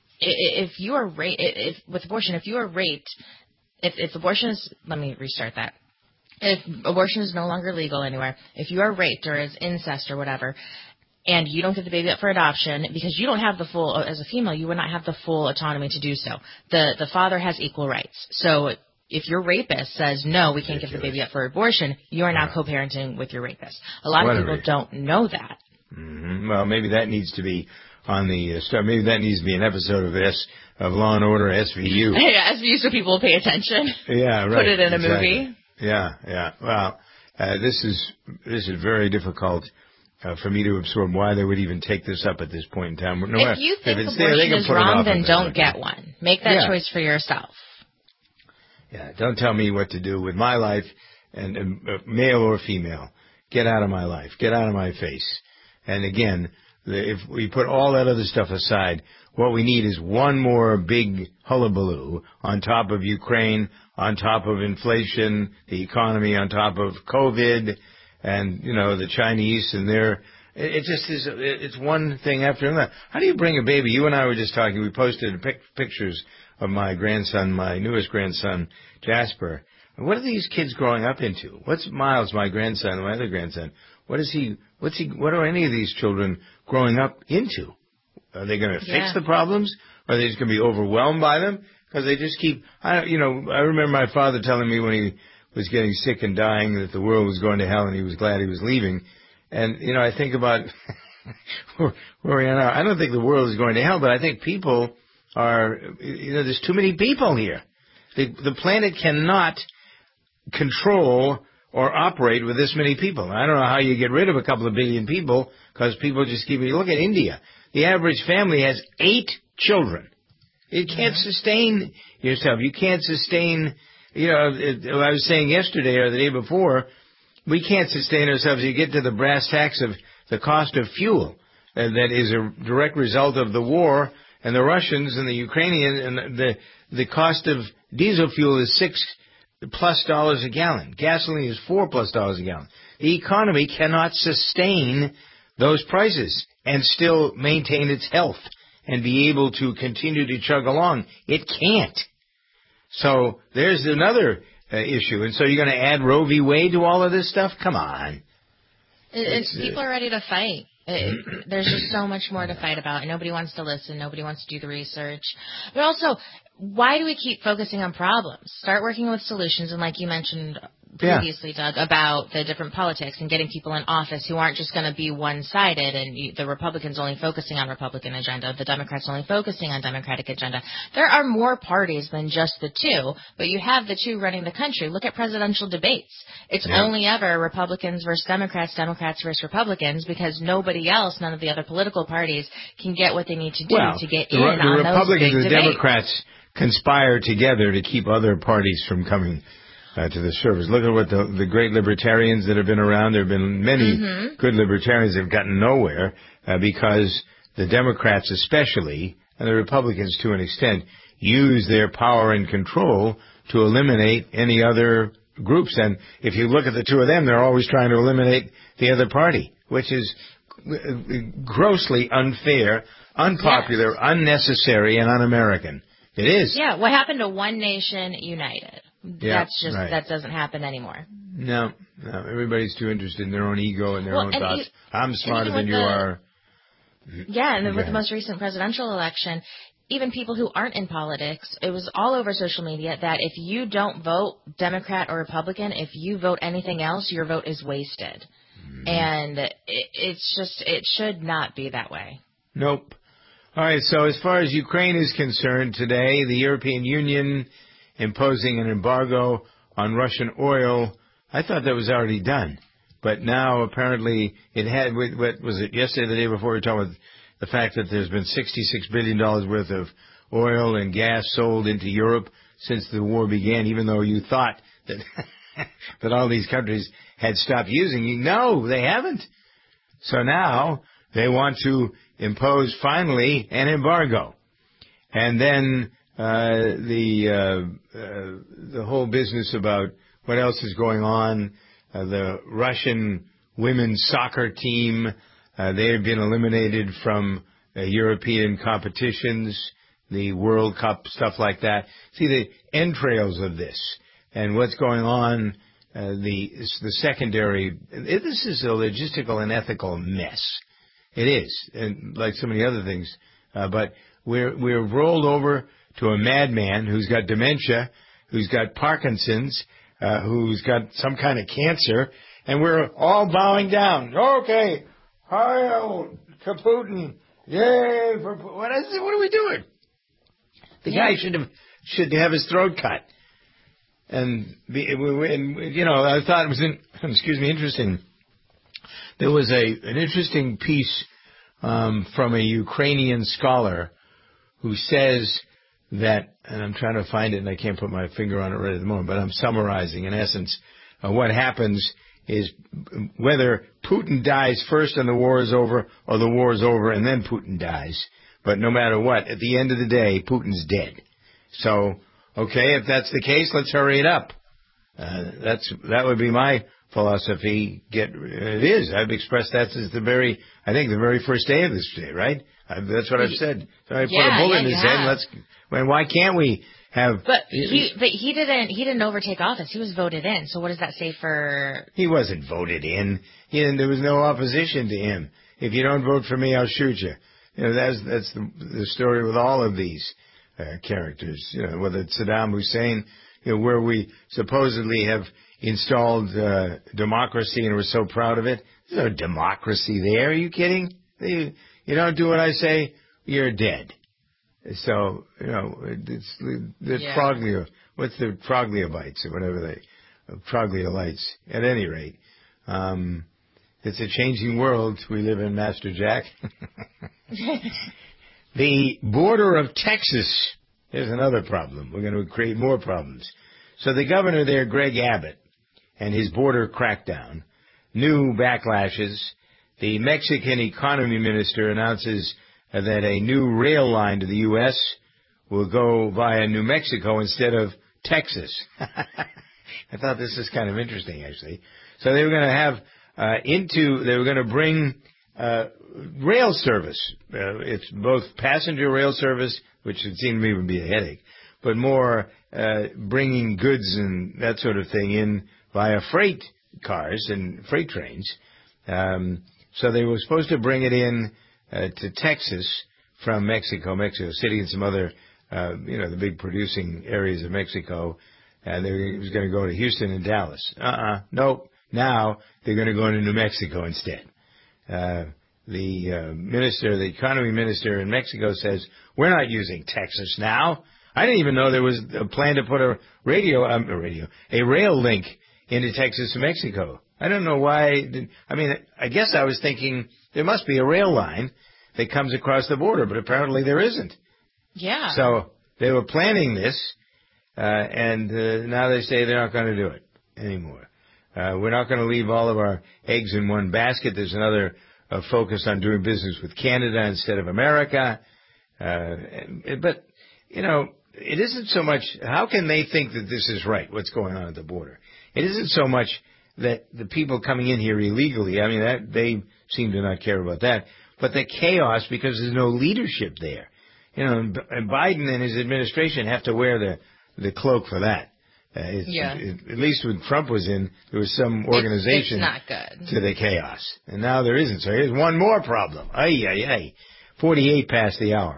if you are raped, if with abortion, if you are raped, if if abortion is, let me restart that. If abortion is no longer legal anywhere, if you are raped or is incest or whatever, and you don't get the baby up for adoption because you don't have the full, as a female, you would not have the full autonomy to do so. The the father has equal rights. So if your rapist says, no, we can't give the baby up for abortion, you are now co-parenting with your rapist. A lot of people don't know that. Mm-hmm. Well, maybe that needs to be on the uh, start. Maybe that needs to be an episode of S of Law and Order S V U. Yeah, S V U, so people will pay attention. Yeah, right. Put it in a exactly. movie. Yeah, yeah. Well, uh, this is this is very difficult uh, for me to absorb. Why they would even take this up at this point in time. No, if you think if abortion there, is wrong, then don't get one. Make that yeah. choice for yourself. Yeah, don't tell me what to do with my life, and uh, male or female. Get out of my life. Get out of my face. And again, if we put all that other stuff aside, what we need is one more big hullabaloo on top of Ukraine, on top of inflation, the economy, on top of COVID, and, you know, the Chinese and their, it just is, it's one thing after another. How do you bring a baby? You and I were just talking, we posted pic- pictures of my grandson, my newest grandson, Jasper. What are these kids growing up into? What's Miles, my grandson, my other grandson? What is he, what's he, what are any of these children growing up into? Are they going to yeah. fix the problems? Or are they just going to be overwhelmed by them? Because they just keep, I, you know, I remember my father telling me when he was getting sick and dying that the world was going to hell and he was glad he was leaving. And, you know, I think about where, where we are now. I don't think the world is going to hell, but I think people are, you know, there's too many people here. The, the planet cannot control or operate with this many people. I don't know how you get rid of a couple of billion people because people just keep, look at India. The average family has eight children. You can't sustain yourself. You can't sustain you know, it, I was saying yesterday or the day before, we can't sustain ourselves. You get to the brass tacks of the cost of fuel uh, that is a direct result of the war, and the Russians and the Ukrainians, and the the cost of diesel fuel is six plus dollars a gallon. Gasoline is four plus dollars a gallon. The economy cannot sustain those prices and still maintain its health and be able to continue to chug along. It can't. So there's another uh, issue. And so you're going to add Roe v. Wade to all of this stuff? Come on. It, it's, people are ready to fight. It, there's just so much more to fight about, and nobody wants to listen. Nobody wants to do the research. But also, why do we keep focusing on problems? Start working with solutions, and like you mentioned previously, yeah. Doug, about the different politics and getting people in office who aren't just going to be one-sided, and you, the Republicans only focusing on Republican agenda, the Democrats only focusing on Democratic agenda. There are more parties than just the two, but you have the two running the country. Look at presidential debates. It's yeah. only ever Republicans versus Democrats, Democrats versus Republicans, because nobody else, none of the other political parties, can get what they need to do well, to get the, in the on Republicans those big and the debates. Democrats conspire together to keep other parties from coming uh, to the surface. Look at what the, the great libertarians that have been around. There have been many mm-hmm. good libertarians that have gotten nowhere uh, because the Democrats especially, and the Republicans to an extent, use their power and control to eliminate any other groups. And if you look at the two of them, they're always trying to eliminate the other party, which is grossly unfair, unpopular, yes. unnecessary, and un-American. It is. Yeah, what happened to One Nation United? Yeah, That's just, right. that doesn't happen anymore. No, no, everybody's too interested in their own ego and their well, own and thoughts. You, I'm smarter than you the, are. Yeah, and yeah. with the most recent presidential election, even people who aren't in politics, it was all over social media that if you don't vote Democrat or Republican, if you vote anything else, your vote is wasted. Mm-hmm. And it, it's just, it should not be that way. Nope. All right, so as far as Ukraine is concerned today, the European Union imposing an embargo on Russian oil, I thought that was already done. But now apparently it had, what was it, yesterday, the day before, we were talking about the fact that there's been sixty-six billion dollars worth of oil and gas sold into Europe since the war began, even though you thought that that all these countries had stopped using it. No, they haven't. So now they want to impose, finally, an embargo. And then uh, the uh, uh, the whole business about what else is going on. Uh, the Russian women's soccer team, uh, they have been eliminated from uh, European competitions, the World Cup, stuff like that. See the entrails of this and what's going on, uh, the the secondary. This is a logistical and ethical mess. It is, and like so many other things. Uh, but we're we're rolled over to a madman who's got dementia, who's got Parkinson's, uh, who's got some kind of cancer, and we're all bowing down. Okay, hi to Putin. Yay for Putin. What is it? What are we doing? The yeah. guy should have should have his throat cut. And, be, and you know, I thought it was in, excuse me, interesting. There was a an interesting piece um, from a Ukrainian scholar who says that, and I'm trying to find it and I can't put my finger on it right at the moment, but I'm summarizing in essence uh, what happens is whether Putin dies first and the war is over, or the war is over and then Putin dies. But no matter what, at the end of the day, Putin's dead. So, okay, if that's the case, let's hurry it up. Uh, that's that would be my philosophy. Get it is. I've expressed that since the very, I think the very first day of this day, right? I, that's what I've said. So I yeah, put a bullet yeah, in his have. head. And let's. Well, why can't we have? But he, but he didn't. He didn't overtake office. He was voted in. So what does that say for? He wasn't voted in. He didn't, there was no opposition to him. If you don't vote for me, I'll shoot you. You know, that's that's the, the story with all of these uh, characters. You know, whether it's Saddam Hussein, you know, where we supposedly have installed uh, democracy and we're so proud of it. There's no democracy there. Are you kidding? You, you don't do what I say, you're dead. So, you know, it's the yeah. troglio, what's the troglodytes or whatever they, troglodytes. At any rate, um, it's a changing world we live in, Master Jack. The border of Texas is another problem. We're going to create more problems. So the governor there, Greg Abbott, and his border crackdown, new backlashes. The Mexican economy minister announces uh, that a new rail line to the U S will go via New Mexico instead of Texas. I thought this was kind of interesting, actually. So they were going to have uh, into, they were going to bring uh, rail service. Uh, it's both passenger rail service, which would seem to me would be a headache, but more uh, bringing goods and that sort of thing in via freight cars and freight trains. Um, so they were supposed to bring it in uh, to Texas from Mexico, Mexico City, and some other, uh, you know, the big producing areas of Mexico. And they were, it was going to go to Houston and Dallas. Uh-uh. Nope. Now they're going to go into New Mexico instead. Uh, the uh, minister, the economy minister in Mexico says, we're not using Texas now. I didn't even know there was a plan to put a radio, um, a radio, a rail link into Texas and Mexico. I don't know why. I mean, I guess I was thinking there must be a rail line that comes across the border, but apparently there isn't. Yeah. So they were planning this. Uh, and uh, now they say they're not going to do it anymore. Uh, we're not going to leave all of our eggs in one basket. There's another uh, focus on doing business with Canada instead of America. Uh, but, you know, it isn't so much, how can they think that this is right, what's going on at the border? It isn't so much that the people coming in here illegally, I mean, that they seem to not care about that, but the chaos because there's no leadership there. You know, and Biden and his administration have to wear the the cloak for that. Uh, it's, yeah. it, at least when Trump was in, there was some organization it's, it's not good. to the chaos. And now there isn't. So here's one more problem. Ay, ay, ay. forty-eight past the hour.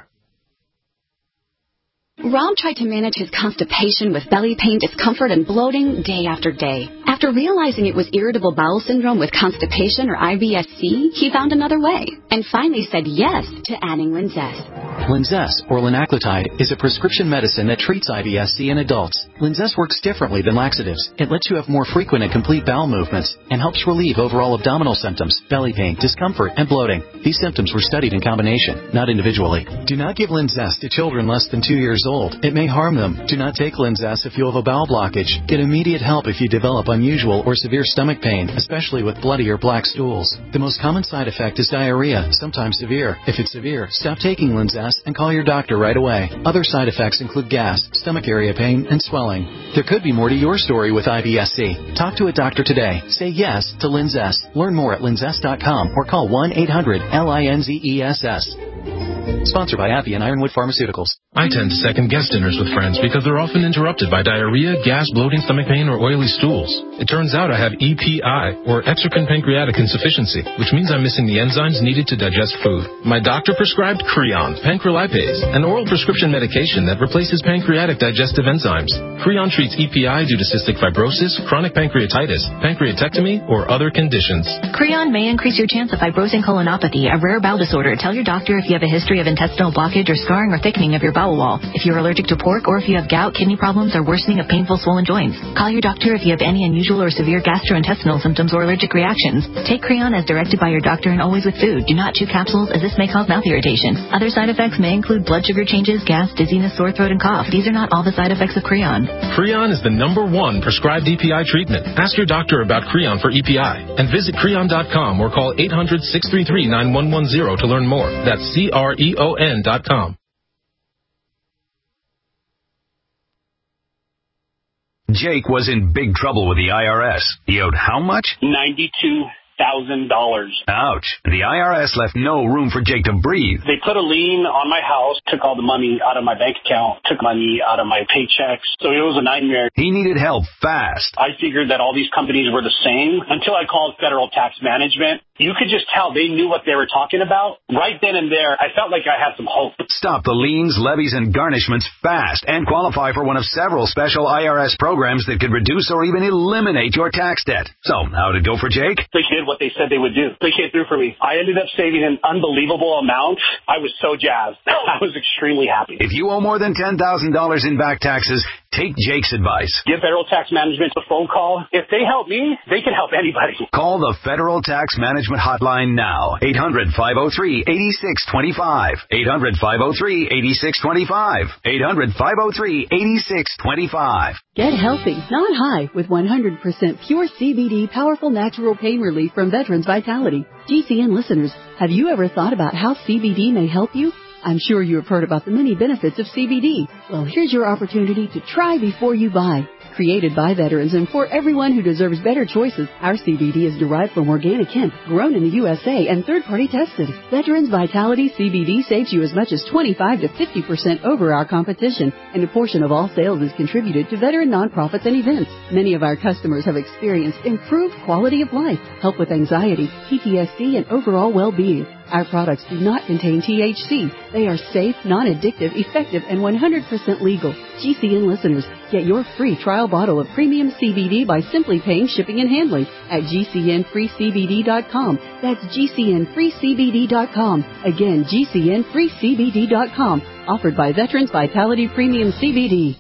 Rom tried to manage his constipation with belly pain, discomfort, and bloating day after day. After realizing it was irritable bowel syndrome with constipation or I B S C, he found another way and finally said yes to adding Linzess. Linzess, or linaclotide, is a prescription medicine that treats I B S C in adults. Linzess works differently than laxatives. It lets you have more frequent and complete bowel movements and helps relieve overall abdominal symptoms, belly pain, discomfort, and bloating. These symptoms were studied in combination, not individually. Do not give Linzess to children less than two years old. It may harm them. Do not take Linzess if you have a bowel blockage. Get immediate help if you develop unusual or severe stomach pain, especially with bloody or black stools. The most common side effect is diarrhea, sometimes severe. If it's severe, stop taking Linzess and call your doctor right away. Other side effects include gas, stomach area pain, and swelling. There could be more to your story with I B S C. Talk to a doctor today. Say yes to Linzess. Learn more at linzess dot com or call one eight hundred L I N Z E S S. Sponsored by Appy and Ironwood Pharmaceuticals. I tend to second-guess dinners with friends because they're often interrupted by diarrhea, gas, bloating, stomach pain, or oily stools. It turns out I have E P I, or exocrine pancreatic insufficiency, which means I'm missing the enzymes needed to digest food. My doctor prescribed Creon, pancrelipase, an oral prescription medication that replaces pancreatic digestive enzymes. Creon treats E P I due to cystic fibrosis, chronic pancreatitis, pancreatectomy, or other conditions. Creon may increase your chance of fibrosing colonopathy, a rare bowel disorder. Tell your doctor if you have a history of intestinal blockage or scarring or thickening of your bowel wall, if you're allergic to pork, or if you have gout, kidney problems, or worsening of painful swollen joints. Call your doctor if you have any unusual or severe gastrointestinal symptoms or allergic reactions. Take Creon as directed by your doctor and always with food. Do not chew capsules, as this may cause mouth irritation. Other side effects may include blood sugar changes, gas, dizziness, sore throat, and cough. These are not all the side effects of Creon. Creon is the number one prescribed E P I treatment. Ask your doctor about Creon for E P I and visit creon dot com or call eight hundred, six three three, nine one one zero to learn more. That's C R E O N dot com. Jake was in big trouble with the I R S. He owed how much? ninety-two thousand dollars. Ouch. The I R S left no room for Jake to breathe. They put a lien on my house, took all the money out of my bank account, took money out of my paychecks. So it was a nightmare. He needed help fast. I figured that all these companies were the same until I called Federal Tax Management. You could just tell they knew what they were talking about. Right then and there, I felt like I had some hope. Stop the liens, levies, and garnishments fast and qualify for one of several special I R S programs that could reduce or even eliminate your tax debt. So, how did it go for Jake? They did what they said they would do. They came through for me. I ended up saving an unbelievable amount. I was so jazzed. I was extremely happy. If you owe more than ten thousand dollars in back taxes, take Jake's advice. Give Federal Tax Management a phone call. If they help me, they can help anybody. Call the Federal Tax Management Management Hotline now. eight hundred, five oh three, eight six two five. eight hundred, five oh three, eight six two five. eight hundred, five oh three, eight six two five. Get healthy, not high, with one hundred percent pure C B D powerful natural pain relief from Veterans Vitality. G C N listeners, have you ever thought about how C B D may help you? I'm sure you have heard about the many benefits of C B D. Well, here's your opportunity to try before you buy. Created by veterans and for everyone who deserves better choices, our C B D is derived from organic hemp, grown in the U S A and third-party tested. Veterans Vitality C B D saves you as much as twenty-five to fifty percent over our competition, and a portion of all sales is contributed to veteran nonprofits and events. Many of our customers have experienced improved quality of life, help with anxiety, P T S D, and overall well-being. Our products do not contain T H C. They are safe, non-addictive, effective, and one hundred percent legal. G C N listeners, get your free trial bottle of premium C B D by simply paying shipping and handling at G C N free C B D dot com. That's G C N free C B D dot com. Again, G C N free C B D dot com. Offered by Veterans Vitality Premium C B D.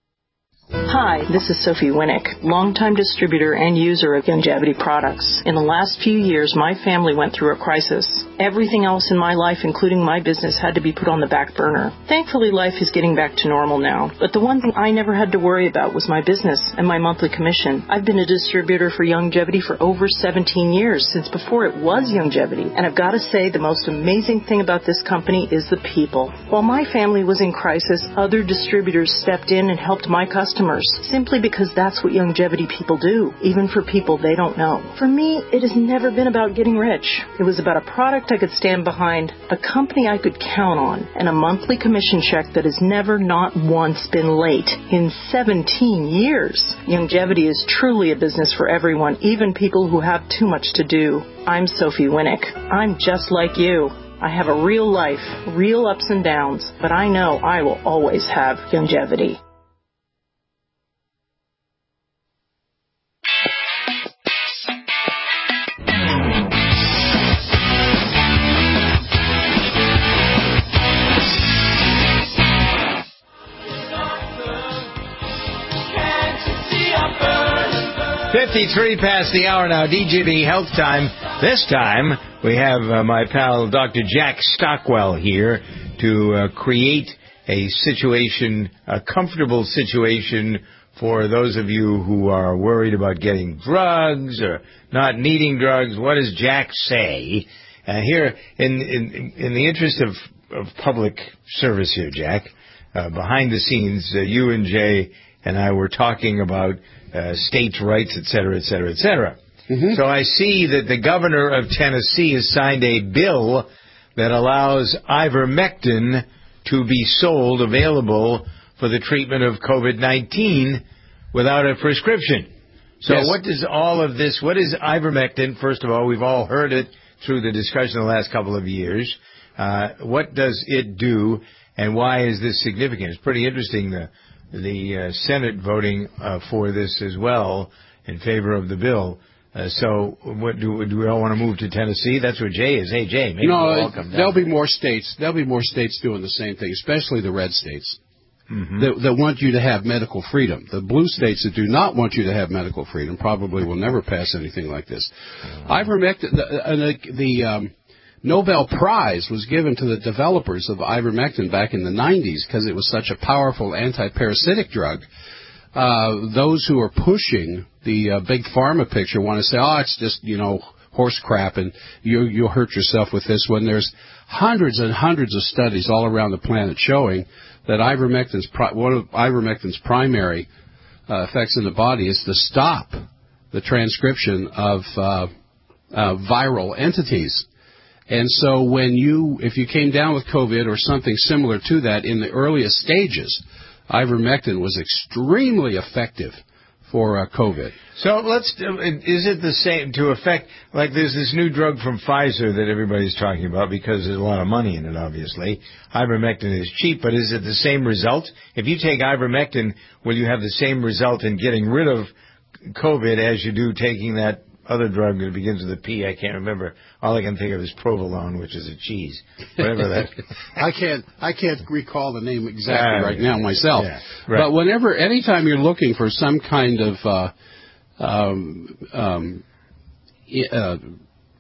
Hi, this is Sophie Winnick, longtime distributor and user of Youngevity products. In the last few years, my family went through a crisis. Everything else in my life, including my business, had to be put on the back burner. Thankfully, life is getting back to normal now. But the one thing I never had to worry about was my business and my monthly commission. I've been a distributor for Youngevity for over seventeen years, since before it was Youngevity. And I've got to say, the most amazing thing about this company is the people. While my family was in crisis, other distributors stepped in and helped my customers, simply because that's what Youngevity people do, even for people they don't know. For me, it has never been about getting rich. It was about a product I could stand behind, a company I could count on, and a monthly commission check that has never not once been late in seventeen years. Youngevity is truly a business for everyone, even people who have too much to do. I'm Sophie Winnick. I'm just like you. I have a real life, real ups and downs, but I know I will always have Youngevity. fifty-three past the hour now, D J B Health Time. This time, we have uh, my pal Doctor Jack Stockwell here to uh, create a situation, a comfortable situation for those of you who are worried about getting drugs or not needing drugs. What does Jack say? Uh, here, in, in, in the interest of, of public service here, Jack, uh, behind the scenes, uh, you and Jay and I were talking about Uh, states' rights, et cetera, et cetera, et cetera. Mm-hmm. So I see that the governor of Tennessee has signed a bill that allows ivermectin to be sold, available for the treatment of COVID nineteen without a prescription. So yes. What does all of this, what is ivermectin? First of all, we've all heard it through the discussion the last couple of years. Uh, what does it do, and why is this significant? It's pretty interesting, the the uh, Senate voting uh, for this as well in favor of the bill. Uh, so what do, do we all want to move to Tennessee? That's where Jay is. Hey, Jay, maybe no, we'll all come down. There'll be more states. There'll be more states doing the same thing, especially the red states mm-hmm. that, that want you to have medical freedom. The blue states that do not want you to have medical freedom probably will never pass anything like this. Mm-hmm. Ivermectin, the, uh, the, the um, Nobel Prize was given to the developers of ivermectin back in the nineties because it was such a powerful anti-parasitic drug. Uh, those who are pushing the uh, big pharma picture want to say, oh, it's just, you know, horse crap and you, you'll hurt yourself with this, when there's hundreds and hundreds of studies all around the planet showing that ivermectin's pri- one of ivermectin's primary uh, effects in the body is to stop the transcription of uh, uh, viral entities. And so when you, if you came down with COVID or something similar to that in the earliest stages, ivermectin was extremely effective for uh, COVID. So let's, is it the same to affect, like there's this new drug from Pfizer that everybody's talking about because there's a lot of money in it, obviously. Ivermectin is cheap, but is it the same result? If you take ivermectin, will you have the same result in getting rid of COVID as you do taking that other drug that begins with a P? I can't remember. All I can think of is provolone, which is a cheese. Whatever that. I can't. I can't recall the name exactly uh, right now myself. Yeah, right. But whenever, anytime you're looking for some kind of uh, um, um, uh,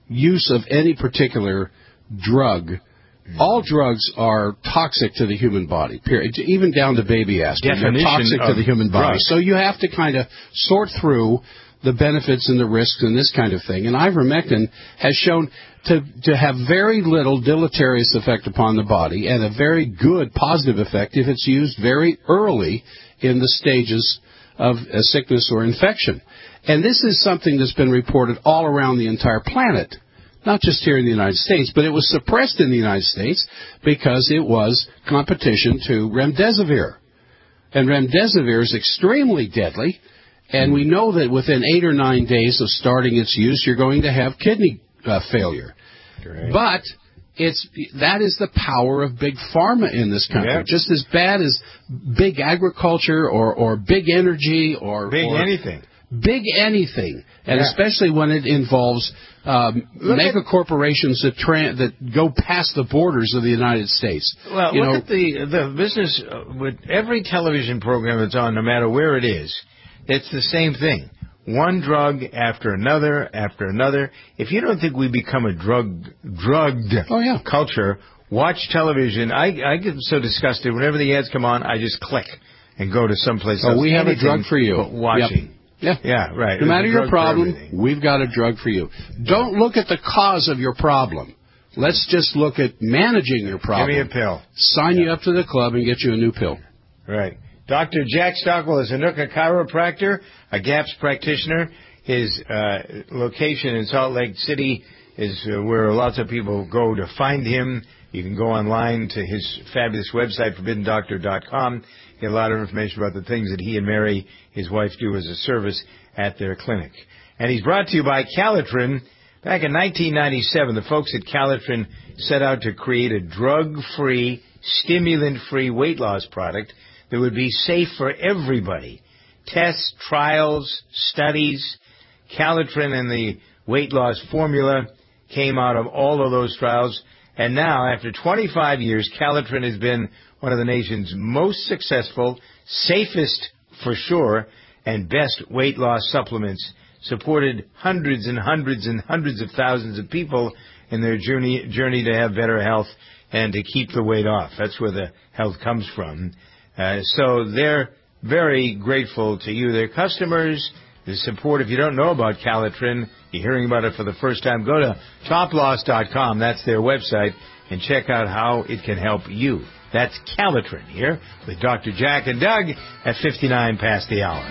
use of any particular drug. All drugs are toxic to the human body, period. Even down to baby aspirin. They're toxic to the human body. So you have to kind of sort through the benefits and the risks and this kind of thing. And ivermectin has shown to, to have very little deleterious effect upon the body and a very good positive effect if it's used very early in the stages of a sickness or infection. And this is something that's been reported all around the entire planet. Not just here in the United States, but it was suppressed in the United States because it was competition to remdesivir. And remdesivir is extremely deadly, and we know that within eight or nine days of starting its use, you're going to have kidney uh, failure. Great. But it's that is the power of big pharma in this country. Yeah. Just as bad as big agriculture or, or big energy or... Big or, anything. Big anything, and yeah. especially when it involves um, mega corporations that tra- that go past the borders of the United States. Well, you look know, at the the business with every television program that's on, no matter where it is. It's the same thing. One drug after another after another. If you don't think we become a drug drugged oh, yeah. culture, watch television. I I get so disgusted whenever the ads come on. I just click and go to someplace oh, else. We have a drug for you. Watching. Yep. Yeah, yeah, right. No matter your problem, we've got a drug for you. Don't look at the cause of your problem. Let's just look at managing your problem. Give me a pill. Sign yeah. you up to the club and get you a new pill. Right. Doctor Jack Stockwell is a Nooka chiropractor, a GAPS practitioner. His uh, location in Salt Lake City is uh, where lots of people go to find him. You can go online to his fabulous website, forbidden doctor dot com. Get a lot of information about the things that he and Mary, his wife, do as a service at their clinic. And he's brought to you by Calitrin. Back in nineteen ninety-seven, the folks at Calitrin set out to create a drug-free, stimulant-free weight loss product that would be safe for everybody. Tests, trials, studies, Calitrin and the weight loss formula came out of all of those trials. And now, after twenty-five years, Calitrin has been one of the nation's most successful, safest for sure, and best weight loss supplements, supported hundreds and hundreds and hundreds of thousands of people in their journey journey to have better health and to keep the weight off. That's where the health comes from. Uh, so they're very grateful to you, their customers, the support. If you don't know about Calitrin, you're hearing about it for the first time, go to top loss dot com. That's their website, and check out how it can help you. That's Calitrin here with Doctor Jack and Doug at fifty-nine past the hour.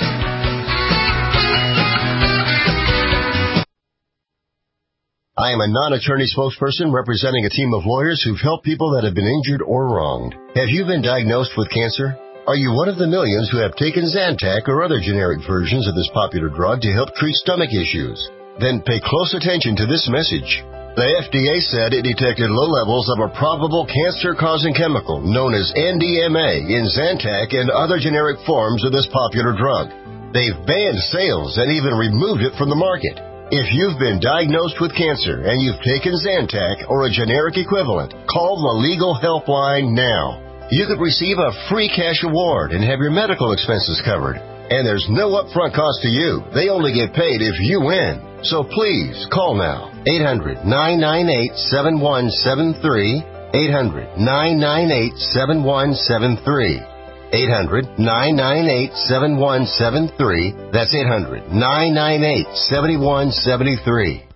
I am a non-attorney spokesperson representing a team of lawyers who've helped people that have been injured or wronged. Have you been diagnosed with cancer? Are you one of the millions who have taken Zantac or other generic versions of this popular drug to help treat stomach issues? Then pay close attention to this message. The F D A said it detected low levels of a probable cancer-causing chemical known as N D M A in Zantac and other generic forms of this popular drug. They've banned sales and even removed it from the market. If you've been diagnosed with cancer and you've taken Zantac or a generic equivalent, call the legal helpline now. You could receive a free cash award and have your medical expenses covered. And there's no upfront cost to you. They only get paid if you win. So please, call now. eight hundred, nine nine eight, seven one seven three. eight hundred, nine nine eight, seven one seven three. eight hundred, nine nine eight, seven one seven three. That's eight hundred, nine nine eight, seven one seven three.